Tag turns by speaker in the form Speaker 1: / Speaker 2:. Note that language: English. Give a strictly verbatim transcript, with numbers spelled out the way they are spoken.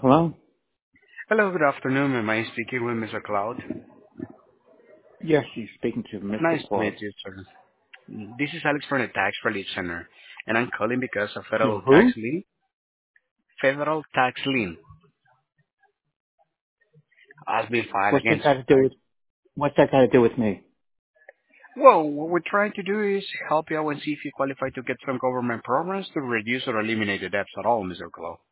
Speaker 1: Hello?
Speaker 2: Hello, good afternoon. Am I speaking with Mister Cloud?
Speaker 1: Yes, you're speaking to Mister
Speaker 2: Nice to meet
Speaker 1: Claude.
Speaker 2: you, sir. This is Alex from the Tax Relief Center, and I'm calling because a
Speaker 1: To
Speaker 2: federal tax
Speaker 1: who?
Speaker 2: lien, federal tax lien, has been filed
Speaker 1: What's that
Speaker 2: against
Speaker 1: got
Speaker 2: you,
Speaker 1: to do
Speaker 2: right?
Speaker 1: with, what's that got to do with me?
Speaker 2: Well, what we're trying to do is help you out and see if you qualify to get some government programs to reduce or eliminate the debts at all, Mister Cloud.